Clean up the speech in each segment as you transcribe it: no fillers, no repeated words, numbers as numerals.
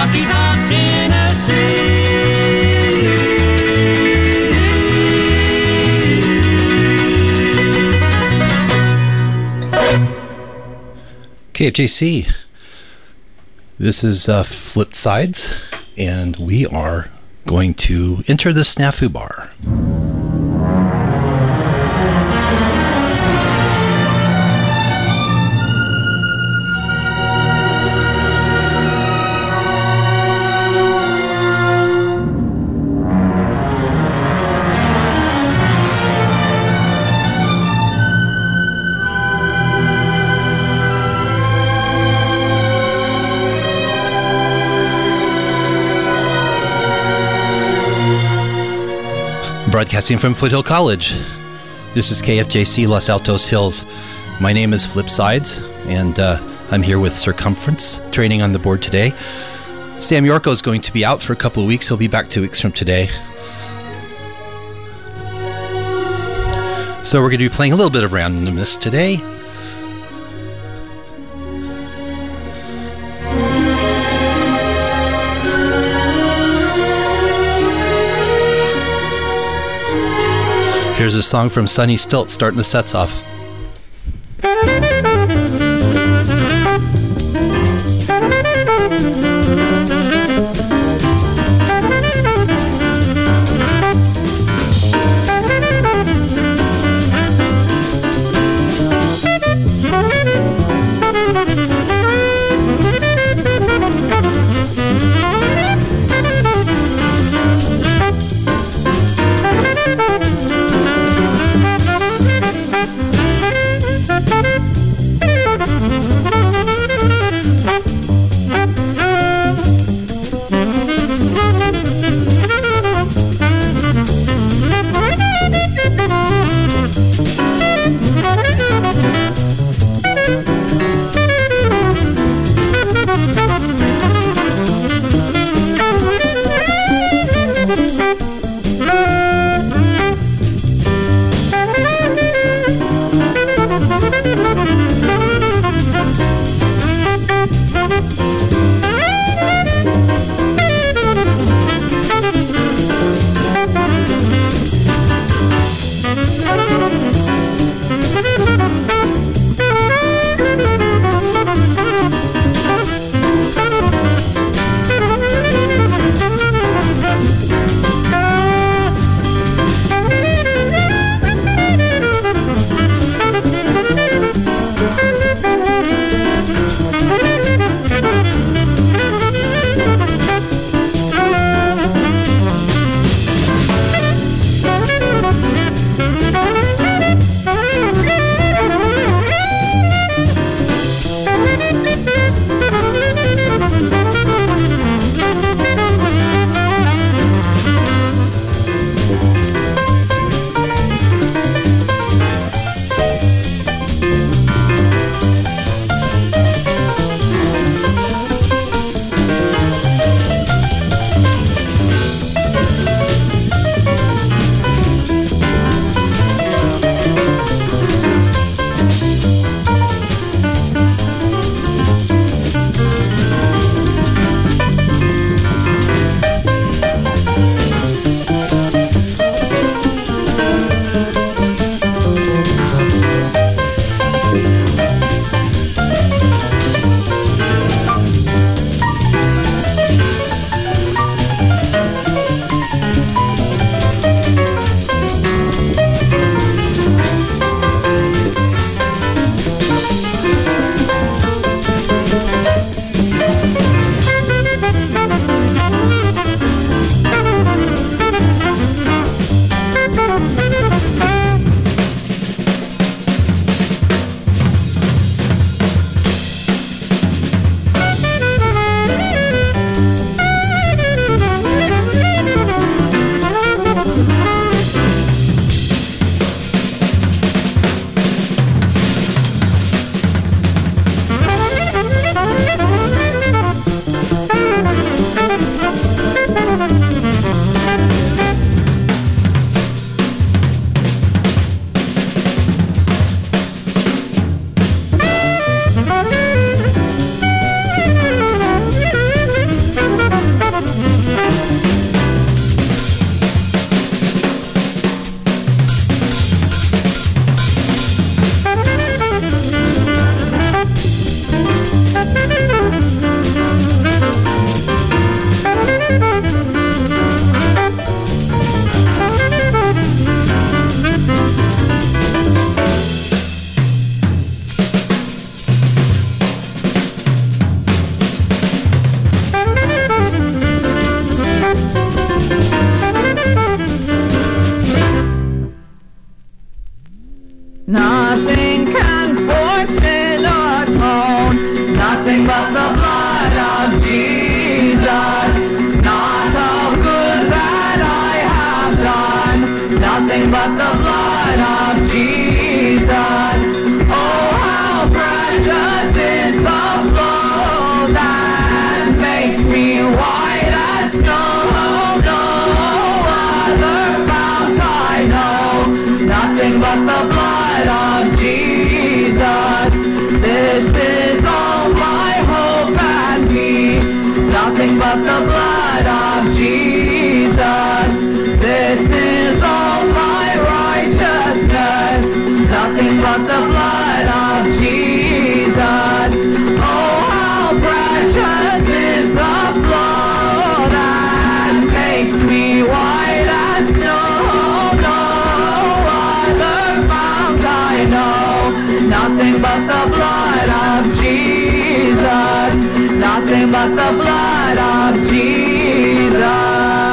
Rocky Top, Tennessee. KFJC. This is Flipped Sides, and we are going to enter the Snafu Bar. Broadcasting from Foothill College. This is KFJC Los Altos Hills. My name is Flip Sides, and I'm here with Circumference training on the board today. Sam Yorko is going to be out for a couple of weeks. He'll be back 2 weeks from today. So we're going to be playing a little bit of randomness today. Here's a song from Sonny Stilt starting the sets off. but the blood of Jesus. This is all my righteousness. Nothing but the blood of Jesus. Oh, how precious is the flow that makes me white as snow. No other fount I know. Nothing but the blood of Jesus. Nothing but the blood of Jesus.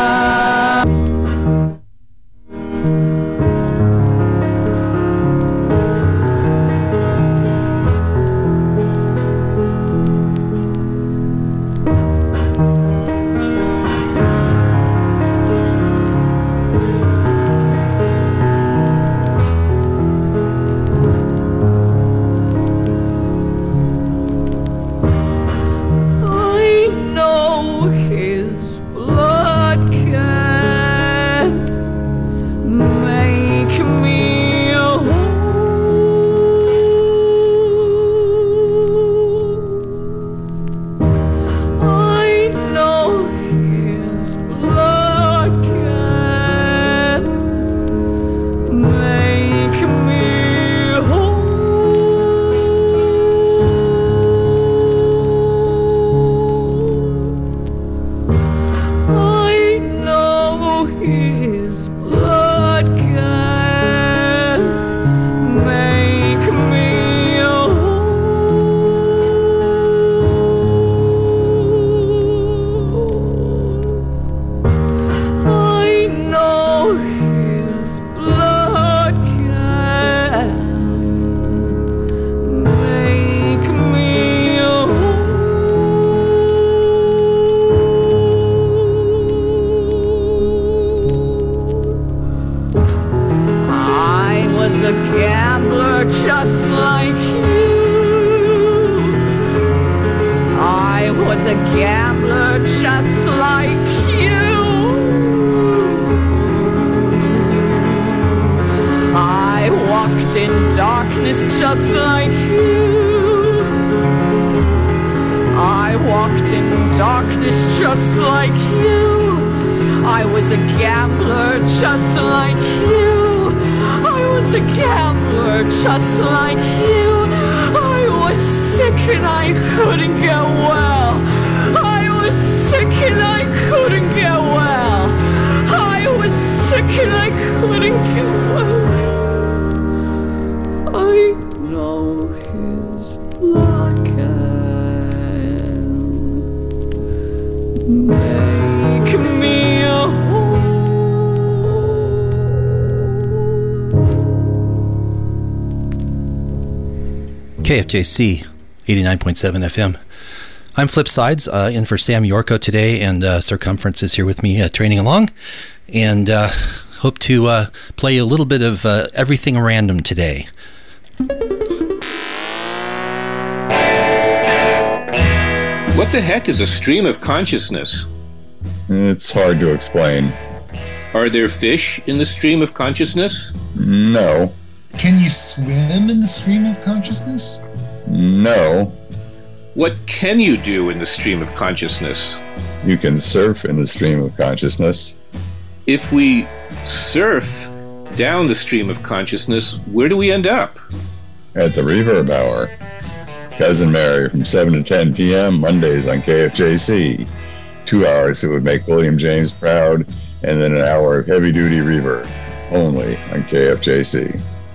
KFJC 89.7 FM. I'm Flip Sides, in for Sam Yorko today, and Circumference is here with me training along, and hope to play a little bit of everything random today. What the heck is a stream of consciousness? It's hard to explain. Are there fish in the stream of consciousness? No. Can you swim in the stream of consciousness? No. What can you do in the stream of consciousness? You can surf in the stream of consciousness. If we surf down the stream of consciousness, where do we end up? At the Reverb Hour. Cousin Mary from 7 to 10 p.m. Mondays on KFJC. 2 hours that would make William James proud, and then an hour of heavy-duty reverb, only on KFJC.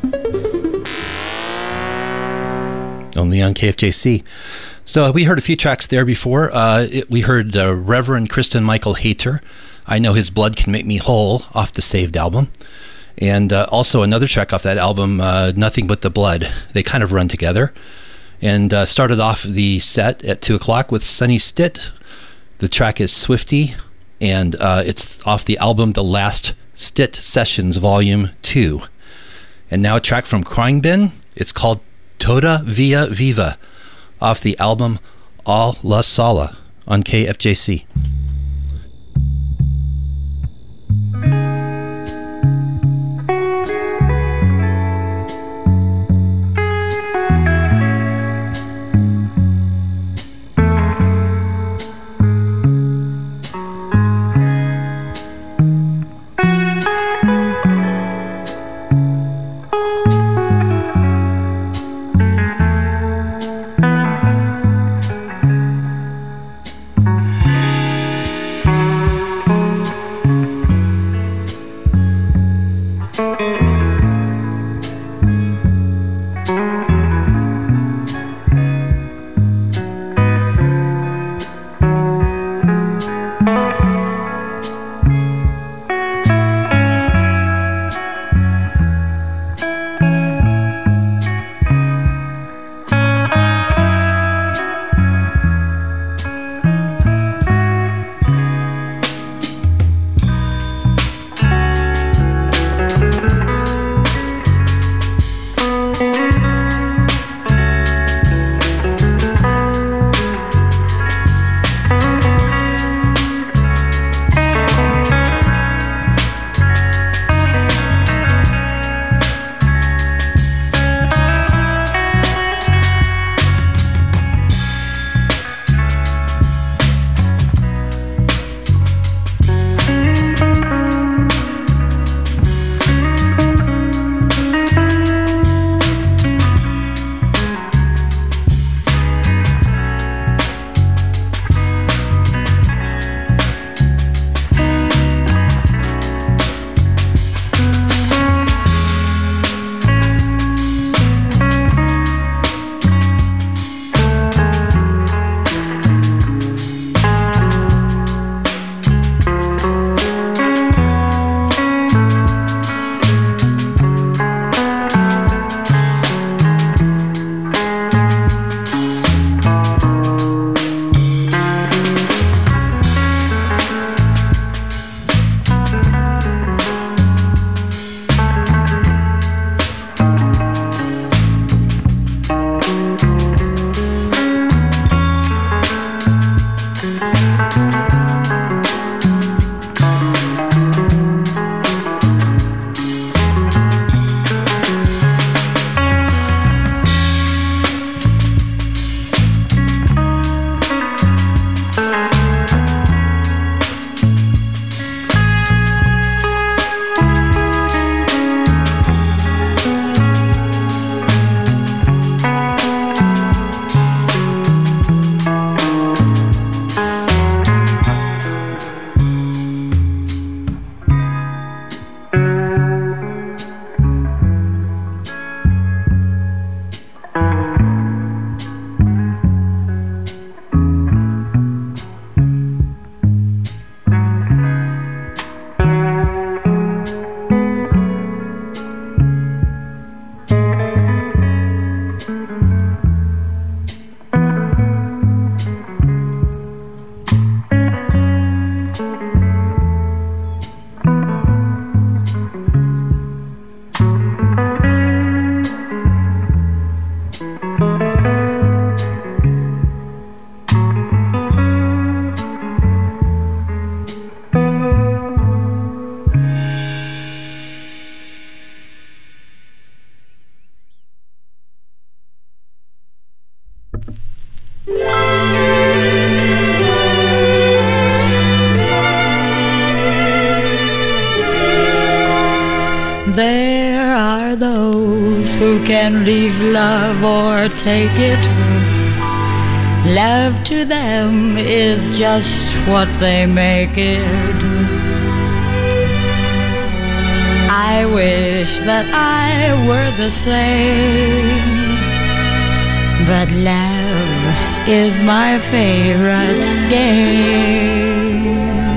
Only on KFJC. So we heard a few tracks there before. We heard Reverend Kristen Michael Hayter, I Know His Blood Can Make Me Whole, off the Saved album. And also another track off that album, Nothing But the Blood. They kind of run together. And started off the set at 2 o'clock with Sonny Stitt. The track is Swifty, and it's off the album The Last Stitt Sessions Volume 2. And now a track from Khruangbin. It's called Toda Via Viva, off the album All La Sala on KFJC. can leave love or take it. Love to them is just what they make it. I wish that I were the same, but love is my favorite game.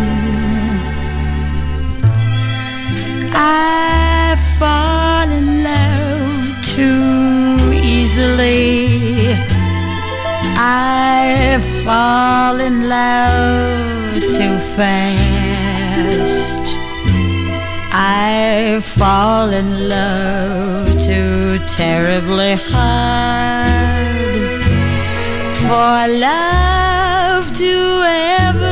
I fall in love too easily. I fall in love too fast. I fall in love too terribly hard for love to ever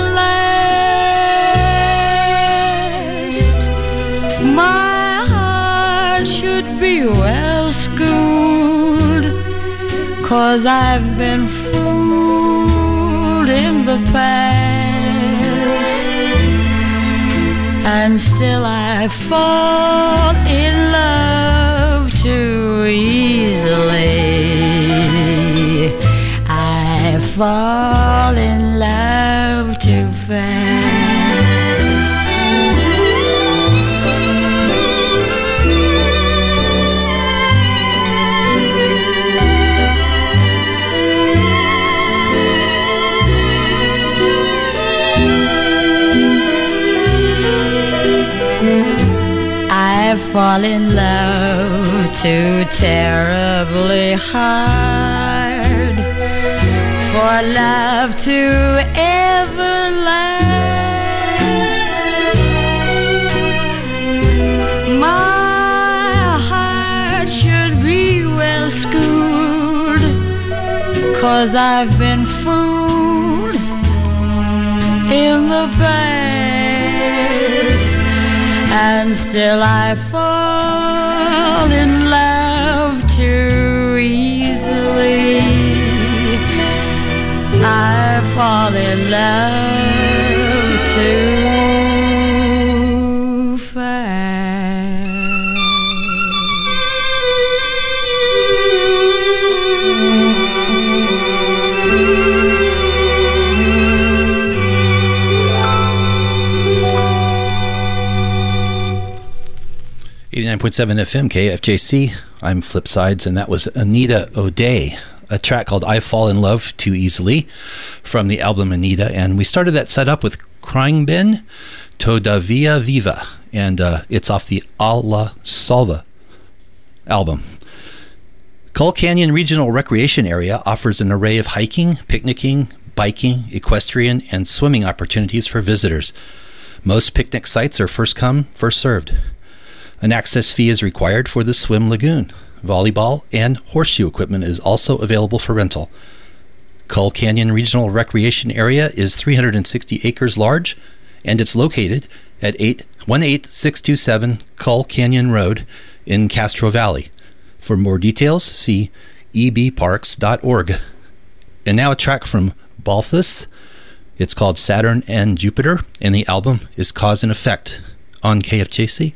last. My heart should be well schooled, 'cause I've been fooled in the past, and still I fall in love too easily. I fall in love too fast. I fall in love too terribly hard for love to ever last. My heart should be well schooled, 'cause I've been fooled in the past, and still I fall in love too easily. I fall in love too fast. 89.7 FM KFJC. I'm Flip Sides, and that was Anita O'Day, a track called I Fall in Love Too Easily from the album Anita. And we started that set up with Khruangbin Todavia Viva, and it's off the Alla Salva album. Cull Canyon Regional Recreation Area offers an array of hiking, picnicking, biking, equestrian, and swimming opportunities for visitors. Most picnic sites are first come, first served. An access fee is required for the swim lagoon. Volleyball and horseshoe equipment is also available for rental. Cull Canyon Regional Recreation Area is 360 acres large, and it's located at 18627 Cull Canyon Road in Castro Valley. For more details, see ebparks.org. And now a track from Balthus. It's called Saturn and Jupiter, and the album is Cause and Effect on KFJC.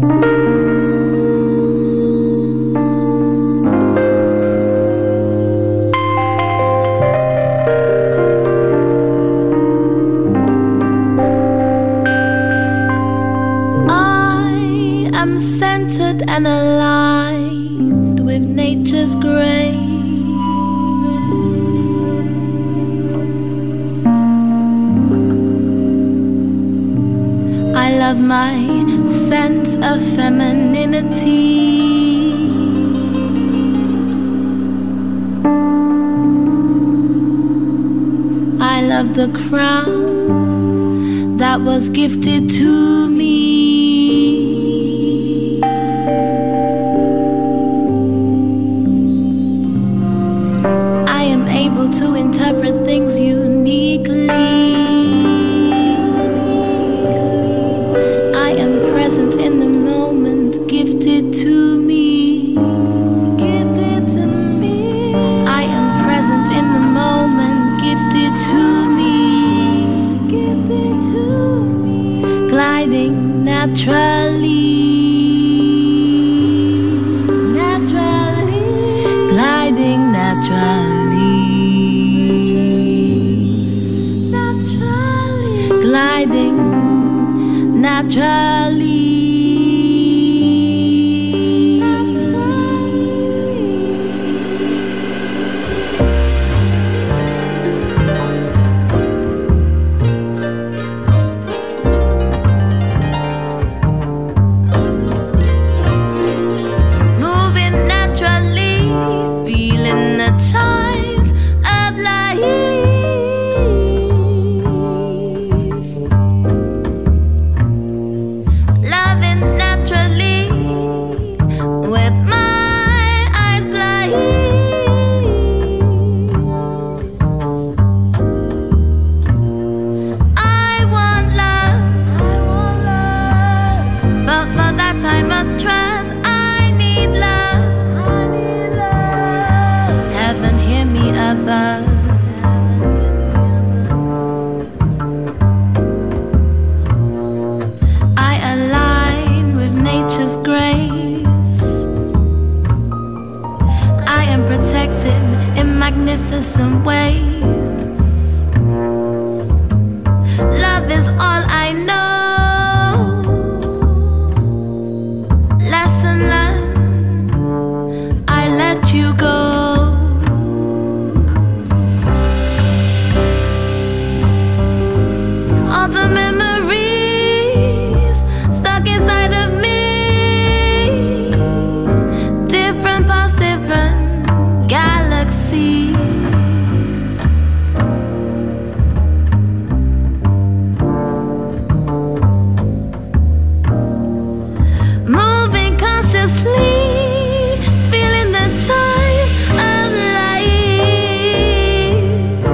And aligned with nature's grace. I love my sense of femininity. I love the crown that was gifted to me. To interpret things uniquely. I am present in the moment, gifted to me. Gifted to me. I am present in the moment, gifted to me. Gifted to me. Gliding naturally. Naturally. Gliding naturally. Gliding naturally. Moving naturally, feeling the times of life. I align with nature's grace. I am protected in magnificent ways. Love is all I know. Lesson learned, I let you go. The memories stuck inside of me. Different paths, different galaxies. Moving consciously, feeling the times of life.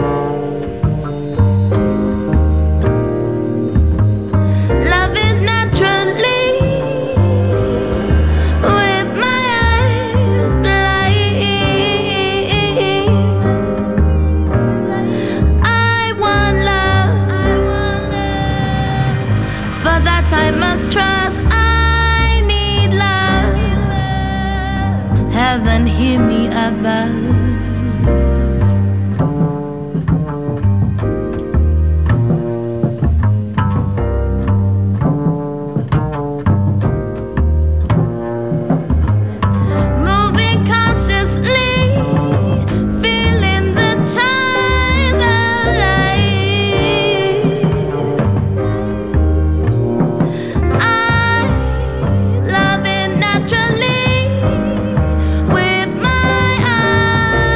Love it naturally, with my eyes blind. I want love, for that I must trust. I need love, heaven hear me above. Love it naturally, with my eyes.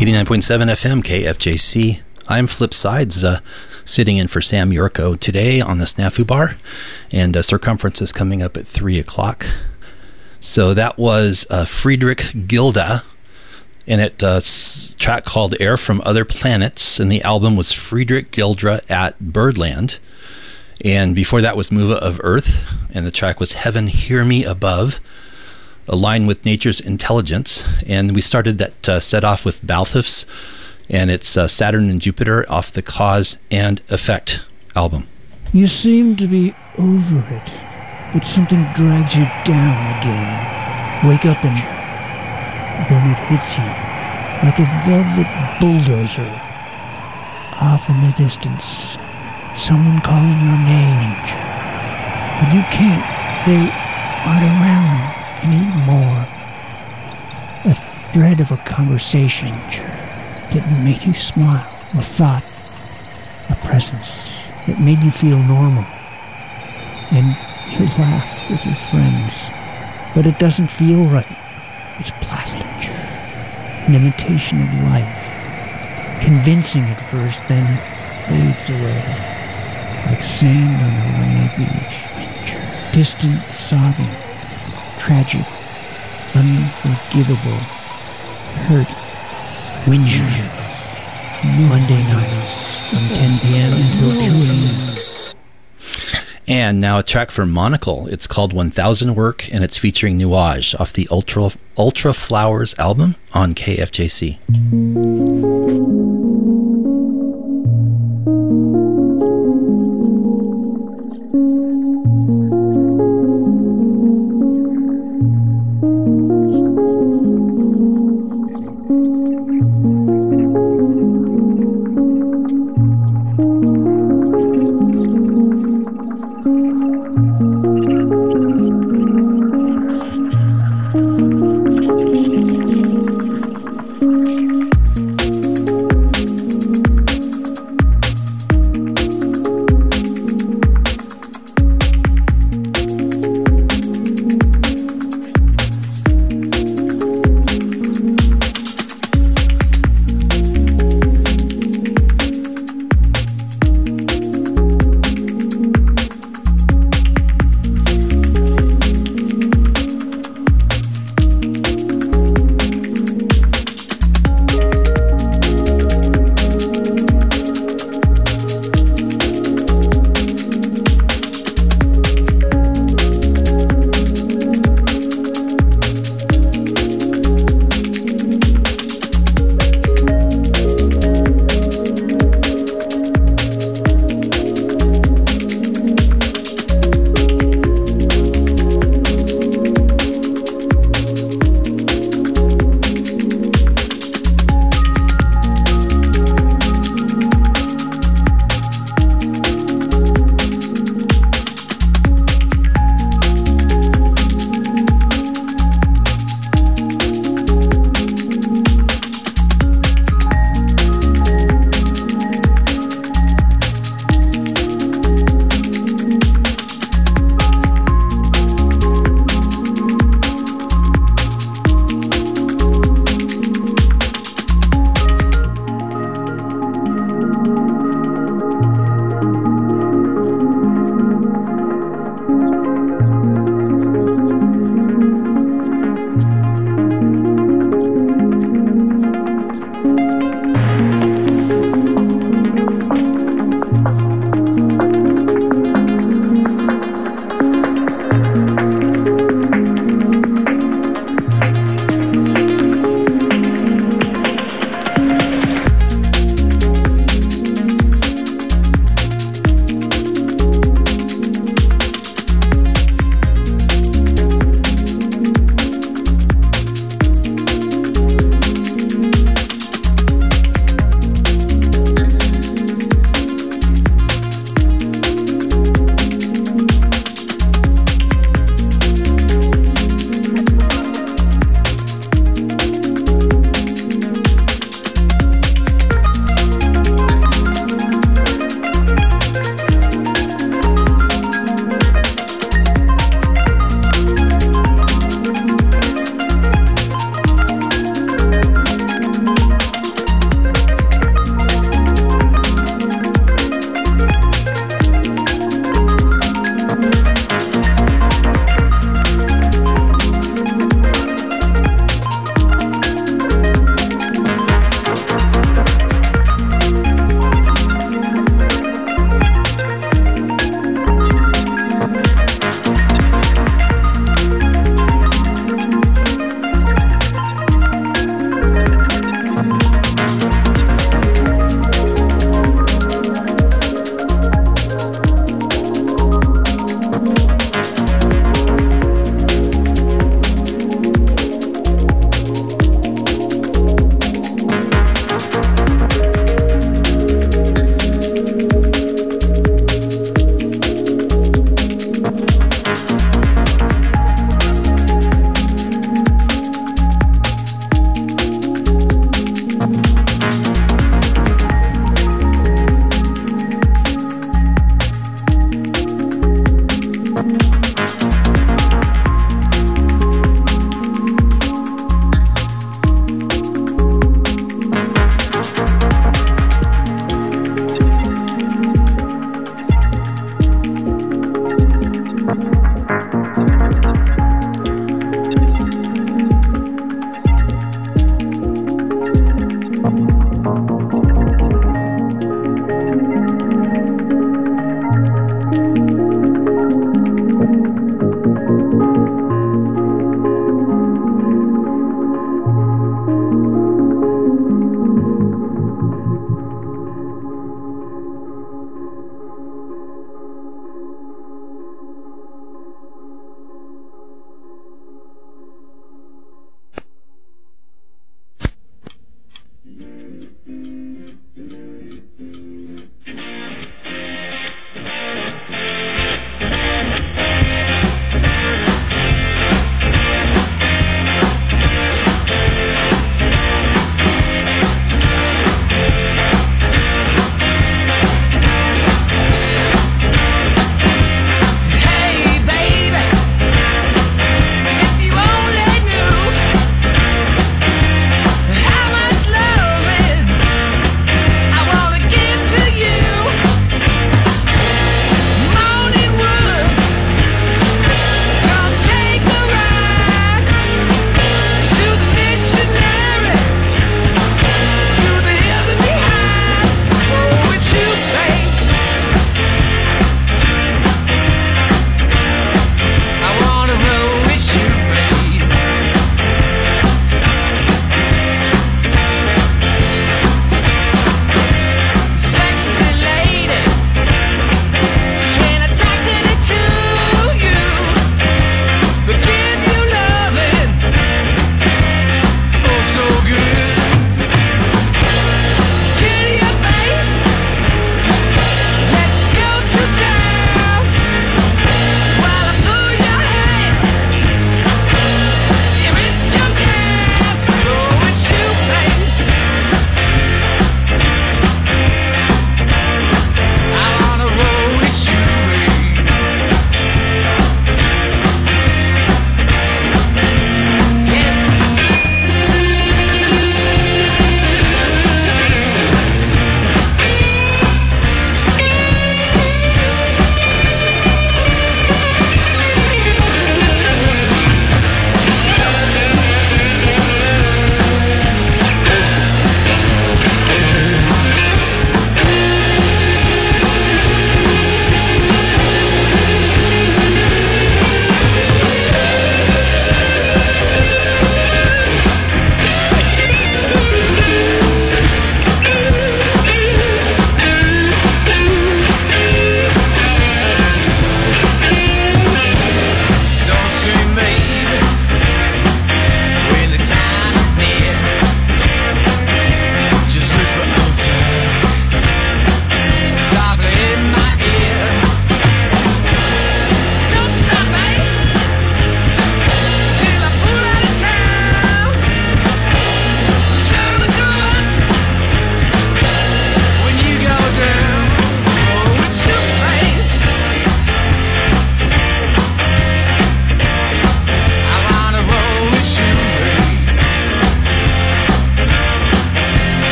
89.7 FM KFJC. I'm Flip Sides, sitting in for Sam Yurko today on the Snafu Bar, and Circumference is coming up at 3 o'clock. So that was Friedrich Gilda, and it's a track called Air from Other Planets, and the album was Friedrich Gilda at Birdland. And before that was Muva of Earth, and the track was Heaven Hear Me Above, Align with Nature's Intelligence. And we started that set off with Balthus, and it's Saturn and Jupiter off the Cause and Effect album. You seem to be over it, but something drags you down again. Wake up and then it hits you like a velvet bulldozer. Off in the distance, someone calling your name, but you can't. They aren't around anymore. A thread of a conversation that made you smile, a thought, a presence that made you feel normal, and you laugh with your friends, but it doesn't feel right. It's plastic, an imitation of life, convincing at first, then it fades away like sand on a rainy beach. Distant sobbing, tragic, unforgivable, hurt, whinging. Monday nights from 10 p.m. until 2 a.m. And now a track for Monocle. It's called 1000 Work, and it's featuring Nuage off the Ultra Flowers album on KFJC.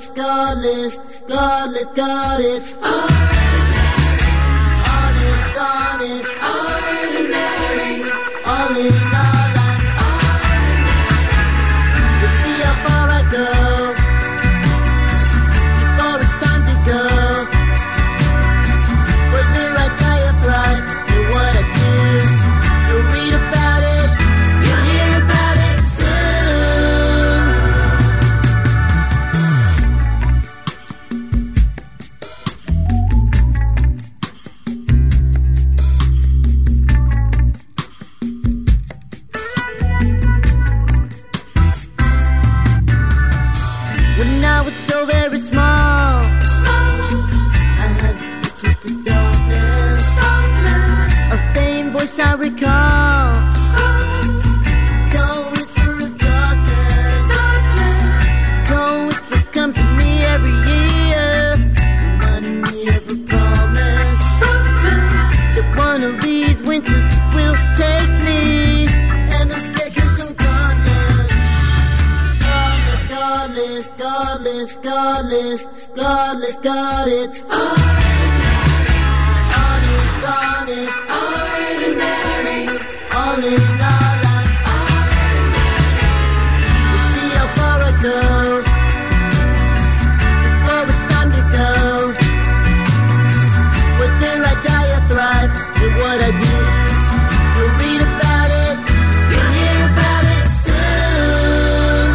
godless, godless, godless, God, it's honest, honest, ordinary, all in all I'm ordinary. You see how far I go before it's time to go. Whether I die or thrive, do what I do. You'll read about it, you'll hear about it soon. When I was so very small, I had to speak into darkness. A faint voice I recall. Don't whisper of darkness. Don't whisper comes to me every year, reminding me of a promise that one of these winters will take me. And I'm scared 'cause I'm godless. Godless, godless, godless, godless, God, it's honest, honest, ordinary, all in all I'm ordinary. You see how far I go before it's time to go. Whether I die or thrive, do what I do. You'll read about it, you'll hear about it soon.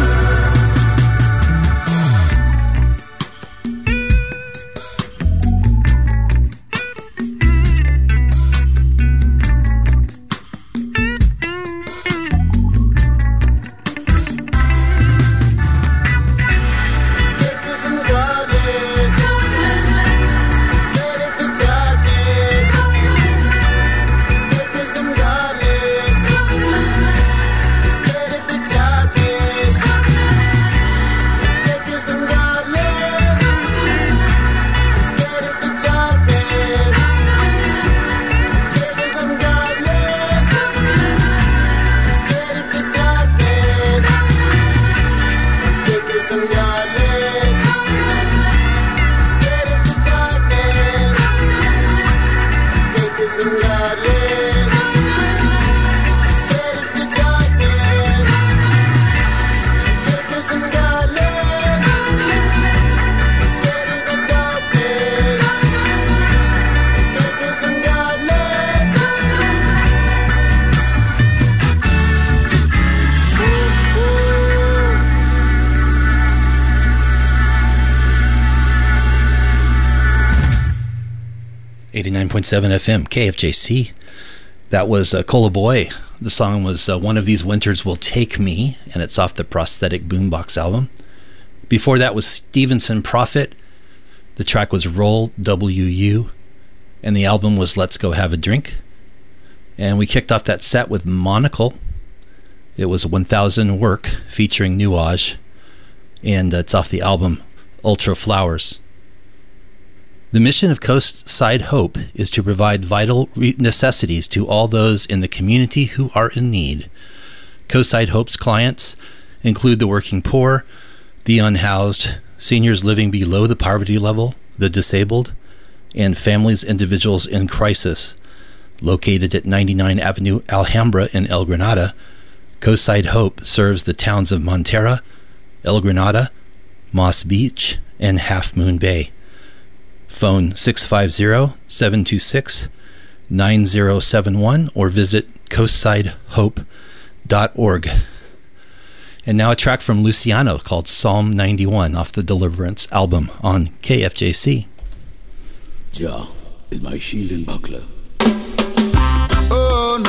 FM, KFJC. That was Cola Boy. The song was One of These Winters Will Take Me, and it's off the Prosthetic Boombox album. Before that was Stevenson Prophet. The track was Roll WU, and the album was Let's Go Have a Drink. And we kicked off that set with Monocle. It was 1000 Work featuring Nuage, and it's off the album Ultra Flowers. The mission of Coastside Hope is to provide vital necessities to all those in the community who are in need. Coastside Hope's clients include the working poor, the unhoused, seniors living below the poverty level, the disabled, and families, individuals in crisis. Located at 99 Avenue Alhambra in El Granada, Coastside Hope serves the towns of Montera, El Granada, Moss Beach, and Half Moon Bay. Phone 650-726-9071 or visit coastsidehope.org. And now a track from Luciano called Psalm 91 off the Deliverance album on KFJC. Jah is my shield and buckler. Oh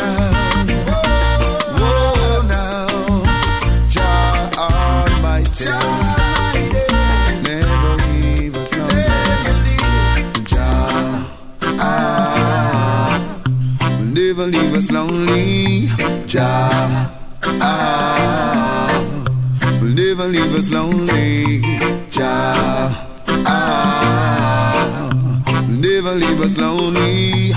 now, Jah Almighty, never leave us lonely. Jah will never leave us lonely. Jah will never leave us lonely. Jah will never leave us lonely.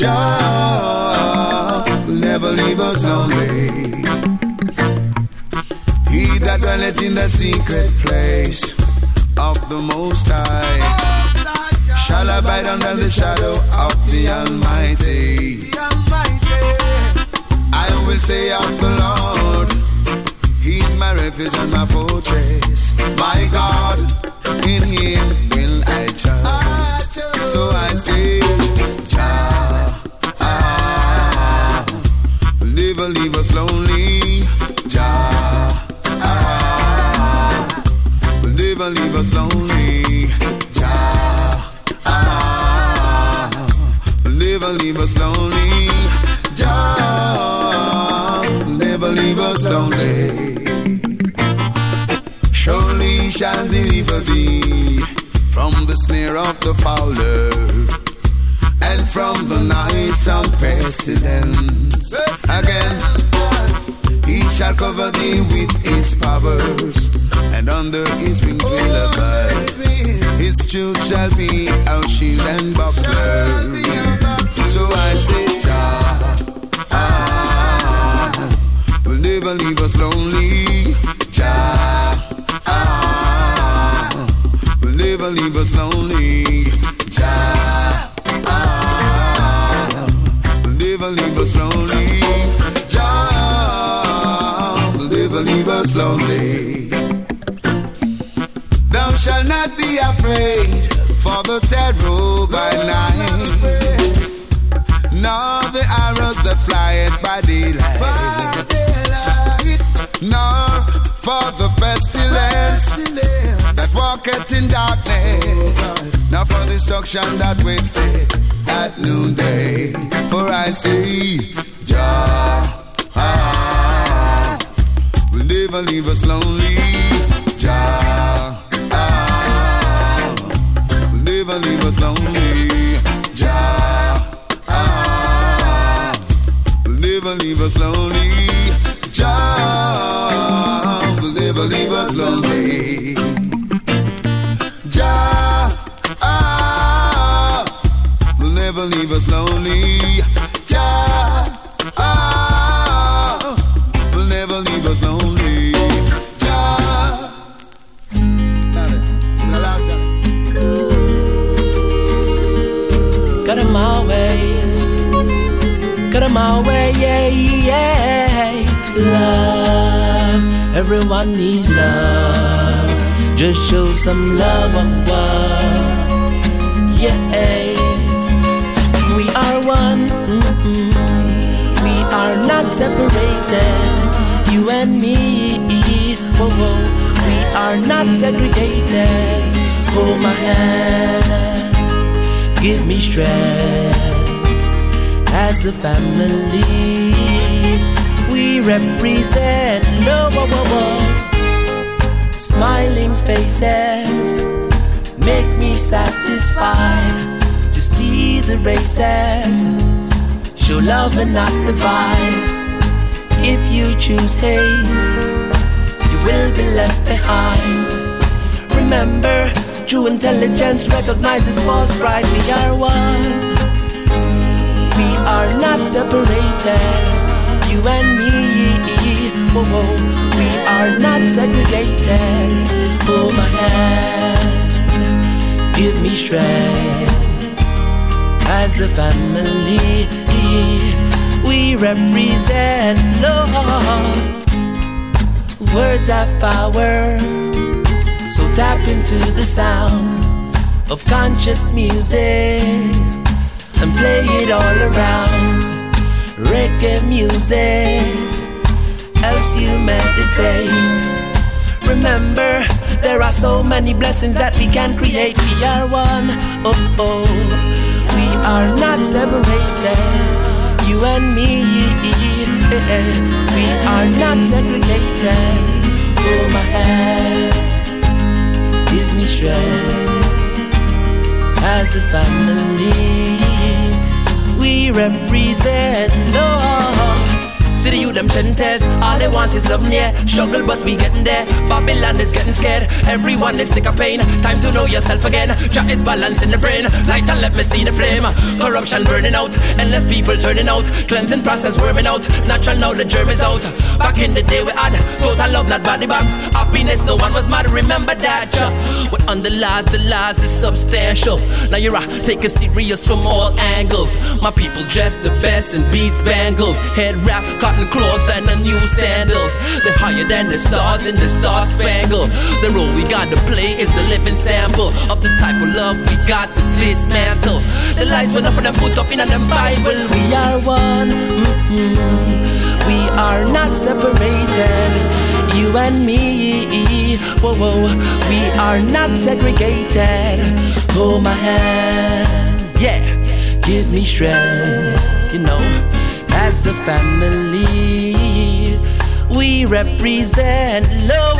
Jah will never leave us lonely. He that dwelleth in the secret place of the Most High shall abide under the shadow of the Almighty. I will say of the Lord, He's my refuge and my fortress. My God, in Him will I trust. So I say, Jah will never leave us lonely. Jah will never leave us lonely. Jah will never leave us lonely. Jah will never leave us lonely. Surely He shall deliver thee from the snare of the fowler and from the noisome pestilence. Again, He shall cover thee with His powers, and under His wings will abide. His truth shall be our shield and buckler. So I say, Jah will never leave us lonely. Jah will never leave us lonely. Jah will never leave us lonely. Jah will never leave us lonely. Thou shalt not be afraid for the terror by night, nor the arrows that flieth by daylight, nor for the pestilence that walketh in darkness, nor for destruction that wasteth at noonday. For I say, Jah will never leave us lonely. Jah will never leave us lonely. Jah will never leave us lonely. Jah will never leave us lonely. Jah will never leave us lonely. Jah will never leave us lonely. Jah. Got 'em my way, got 'em my way, yeah, yeah. Love, everyone needs love. Just show some love, yeah. We are one, we are not separated. You and me, we are not segregated. Hold my hand, give me strength. As a family, we represent love. Smiling faces makes me satisfied to see the races show love and not divide. If you choose hate, you will be left behind. Remember, true intelligence recognizes false pride. We are one, we are not separated. You and me, we are not segregated. Hold my hand, give me strength. As a family, we represent love. Words have power, so tap into the sound of conscious music and play it all around. Reggae music helps you meditate. Remember, there are so many blessings that we can create. We are one, we are not separated. You and me, we are not segregated. Hold my hand, give me strength. As a family, we represent love. See the youth them chantes, all they want is love near. Struggle but we getting there, Babylon is getting scared. Everyone is sick of pain, time to know yourself again. Jah is balance in the brain, light and let me see the flame. Corruption burning out, endless people turning out. Cleansing process worming out, natural now the germ is out. Back in the day we had total love, not body bags. Happiness, no one was mad, remember that. But on the last is substantial. Now you're take it serious from all angles. My people dress the best in beads, bangles, head wrap, cotton clothes and the new sandals. They're higher than the stars in the star spangle. The role we got to play is a living sample of the type of love we got to dismantle. The lies were enough for them put up in them Bible. We are one, we are not separated. You and me, whoa, whoa. We are not segregated. Hold my hand, yeah. Give me strength, you know. As a family, we represent love.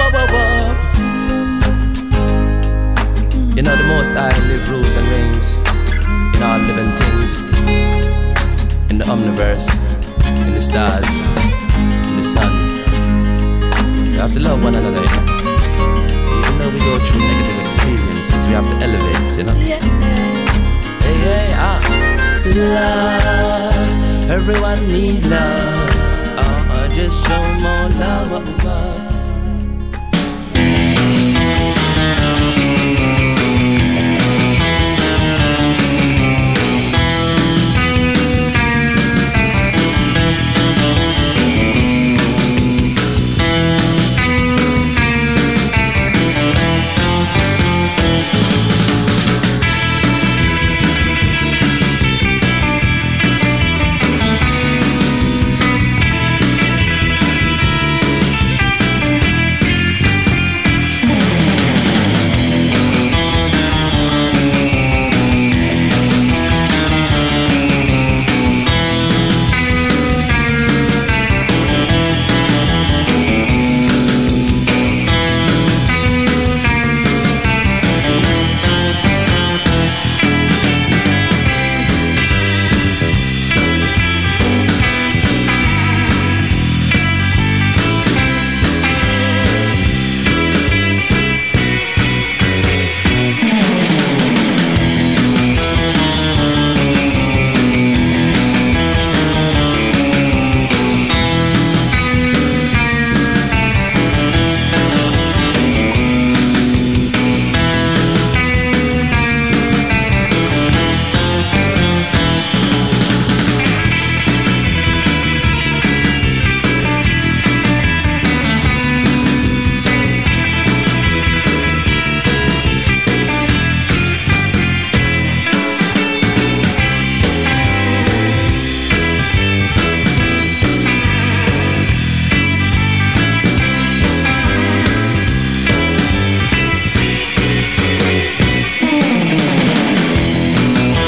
You know the Most High live, rules and reigns in all living things, in the omniverse, in the stars, in the sun. We have to love one another, you know? Even though we go through negative experiences, we have to elevate, you know? Love, everyone needs love. Just show more love.